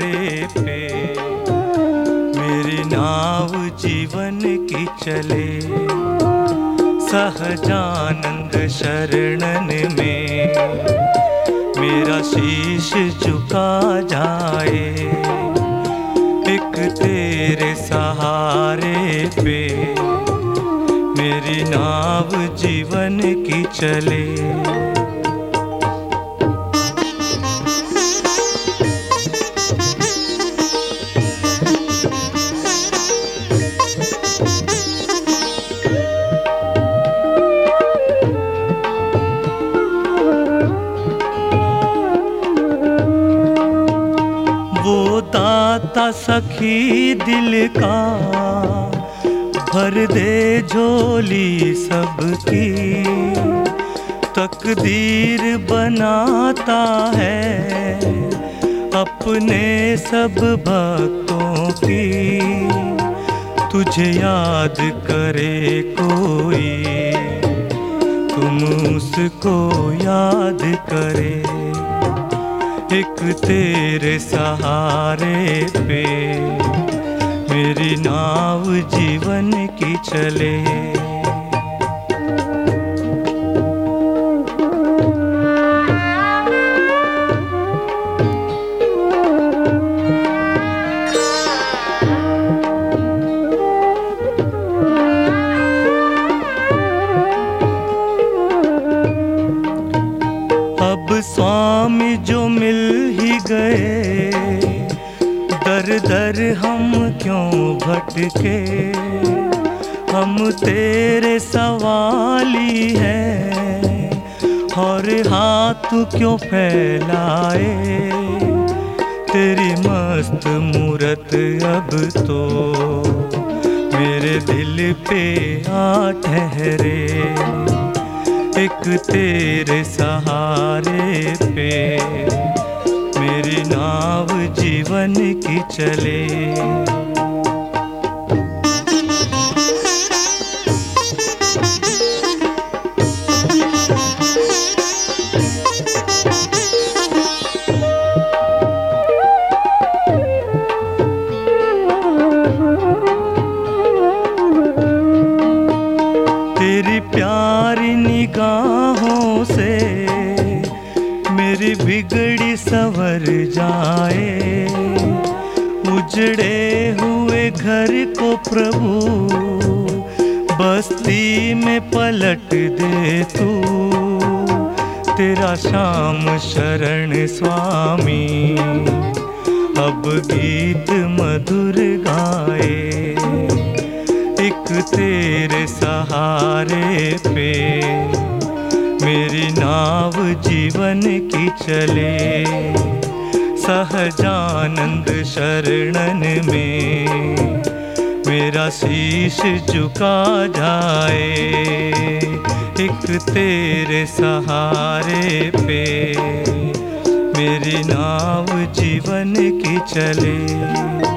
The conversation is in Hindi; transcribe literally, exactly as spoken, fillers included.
पे मेरी नाव जीवन की चले। सहजानंद शरणन में मेरा शीश झुका जाए। एक तेरे सहारे पे मेरी नाव जीवन की चले। वो दाता सखी दिल का भर दे झोली सबकी। तकदीर बनाता है अपने सब भक्तों की। तुझे याद करे कोई तुम उसको याद करे। एक तेरे सहारे पे मेरी नाव जीवन की चले। अब स्वामी जो मिल ही गए, दर दर हम क्यों भटके। हम तेरे सवाली हैं और हाथ क्यों फैलाए। तेरी मस्त मूरत अब तो मेरे दिल पे आ ठहरे। एक तेरे सहारे पे मेरी नाव जीवन की चले। तेरी प्यारी निगाहों से मेरी बिगड़ी संवर जाए। उजड़े हुए घर को प्रभु बस्ती में पलट दे तू। तेरा श्याम शरण स्वामी अब गीत मधुर गाए। एक तेरे सहारे पे मेरी नाव जीवन की चले। सहजानंद शरणन में मेरा शीश झुका जाए। एक तेरे सहारे पे मेरी नाव जीवन की चले।